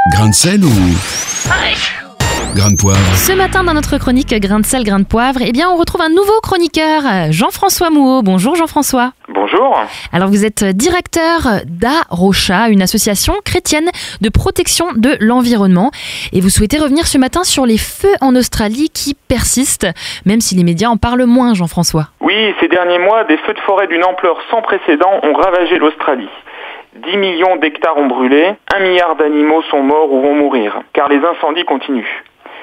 Grain de sel ou grain de poivre? Ce matin, dans notre chronique Grain de sel, grain de poivre, on retrouve un nouveau chroniqueur, Jean-François Mouot. Bonjour Jean-François. Bonjour. Alors vous êtes directeur d'Arocha, une association chrétienne de protection de l'environnement. Et vous souhaitez revenir ce matin sur les feux en Australie qui persistent, même si les médias en parlent moins, Jean-François. Oui, ces derniers mois, des feux de forêt d'une ampleur sans précédent ont ravagé l'Australie. 10 millions d'hectares ont brûlé, 1 milliard d'animaux sont morts ou vont mourir, car les incendies continuent.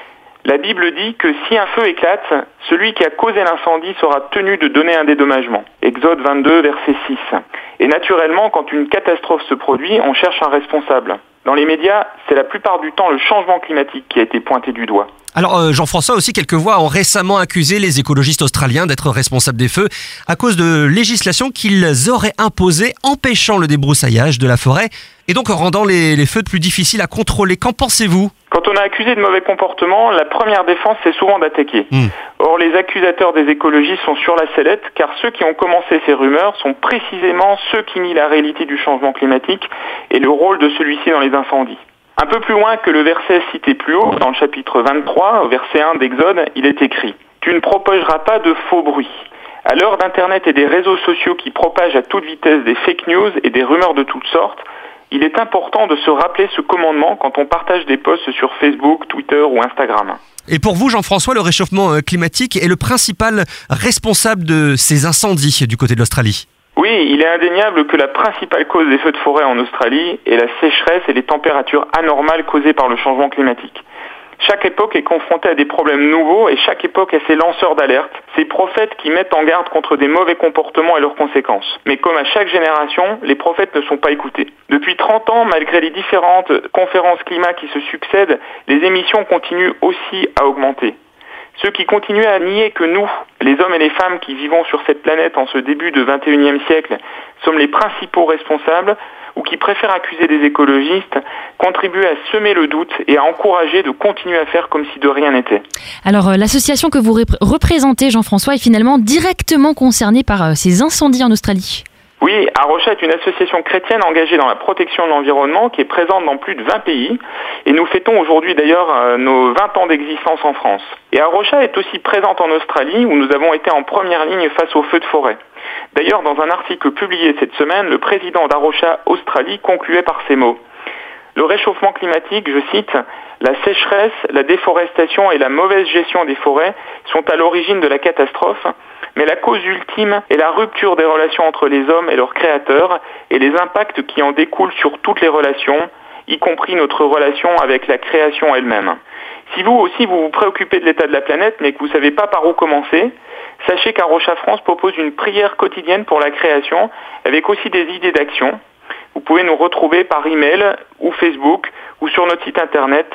La Bible dit que si un feu éclate, celui qui a causé l'incendie sera tenu de donner un dédommagement. Exode 22, verset 6. Et naturellement, quand une catastrophe se produit, on cherche un responsable. Dans les médias, c'est la plupart du temps le changement climatique qui a été pointé du doigt. Alors Jean-François, aussi quelques voix ont récemment accusé les écologistes australiens d'être responsables des feux à cause de législations qu'ils auraient imposées empêchant le débroussaillage de la forêt et donc rendant les feux plus difficiles à contrôler. Qu'en pensez-vous ? Quand on a accusé de mauvais comportement, la première défense c'est souvent d'attaquer. Or les accusateurs des écologistes sont sur la sellette car ceux qui ont commencé ces rumeurs sont précisément ceux qui nient la réalité du changement climatique et le rôle de celui-ci dans les incendies. Un peu plus loin que le verset cité plus haut, dans le chapitre 23, verset 1 d'Exode, il est écrit « Tu ne propageras pas de faux bruits ». À l'heure d'Internet et des réseaux sociaux qui propagent à toute vitesse des fake news et des rumeurs de toutes sortes, il est important de se rappeler ce commandement quand on partage des posts sur Facebook, Twitter ou Instagram. Et pour vous, Jean-François, le réchauffement climatique est le principal responsable de ces incendies du côté de l'Australie ? Oui, il est indéniable que la principale cause des feux de forêt en Australie est la sécheresse et les températures anormales causées par le changement climatique. Chaque époque est confrontée à des problèmes nouveaux et chaque époque a ses lanceurs d'alerte, ses prophètes qui mettent en garde contre des mauvais comportements et leurs conséquences. Mais comme à chaque génération, les prophètes ne sont pas écoutés. Depuis 30 ans, malgré les différentes conférences climat qui se succèdent, les émissions continuent aussi à augmenter. Ceux qui continuent à nier que nous, les hommes et les femmes qui vivons sur cette planète en ce début de 21e siècle, sommes les principaux responsables, ou qui préfèrent accuser des écologistes, contribuent à semer le doute et à encourager de continuer à faire comme si de rien n'était. Alors l'association que vous représentez, Jean-François, est finalement directement concernée par ces incendies en Australie. Oui, Arocha est une association chrétienne engagée dans la protection de l'environnement qui est présente dans plus de 20 pays et nous fêtons aujourd'hui d'ailleurs nos 20 ans d'existence en France. Et Arocha est aussi présente en Australie où nous avons été en première ligne face aux feux de forêt. D'ailleurs, dans un article publié cette semaine, le président d'Arocha Australie concluait par ces mots. Le réchauffement climatique, je cite, la sécheresse, la déforestation et la mauvaise gestion des forêts sont à l'origine de la catastrophe. Mais la cause ultime est la rupture des relations entre les hommes et leurs créateurs et les impacts qui en découlent sur toutes les relations, y compris notre relation avec la création elle-même. Si vous aussi vous vous préoccupez de l'état de la planète mais que vous ne savez pas par où commencer, sachez qu'Arocha France propose une prière quotidienne pour la création avec aussi des idées d'action. Vous pouvez nous retrouver par email ou Facebook ou sur notre site internet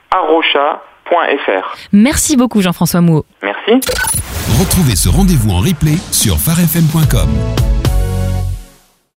arocha.fr. Merci beaucoup Jean-François Mouot. Merci. Retrouvez ce rendez-vous en replay sur farfm.com.